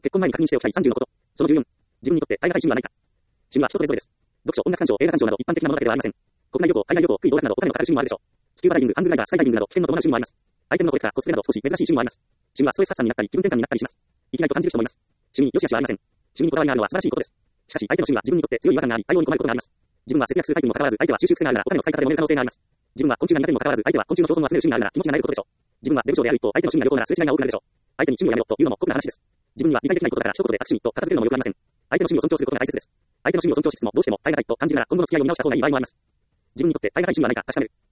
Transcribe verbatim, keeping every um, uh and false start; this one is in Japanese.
結婚前に確認しておきたいさんじゅうのこと。そのじゅうよん。自分にとって大河趣味は何か。趣味は人それぞれです。読書、音楽鑑賞、映画鑑賞など一般的なものだけではありません。国内旅行、海外旅行、クイ動楽などお金のかかる趣味もあるでしょう。スキューバダイビング、ハンググライダー、スカイダイビングなど危険の伴う趣味もあります。アイテムのコレクター、コスプレなど少し珍しい趣味もあります。趣味はストレス発散になったり、気分転換になったりします。生きがいと感じる人もいます。趣味に良し悪しはありません。趣味にこだわりがあるのは素晴らしいことです。しかし、相手の趣味は自分にとって強い違和感があり、対応に困ることがあります。自分は節約するタイプにもかかわらず、相手は収集癖があるが、お金の使い方で揉める可能性があります。自分は昆虫が苦手にもかかわらず、相手は昆虫の標本を集める趣味があるなら気持ちが慣れることでしょう。自分はデブ症である一方、相手の趣味が旅行ならすれ違いが多くなるでしょう。相手に趣味をやめろというのも酷な話です。自分には理解できないことだから一言で悪趣味と片付けるのもよくありません。相手の趣味を尊重することが大切です。相手の趣味を尊重しつつもどうしても耐え難いと感じるなら今後の付き合いを見直した方がいい場合もあります。自分にとって耐え難い趣味は何か確かめる。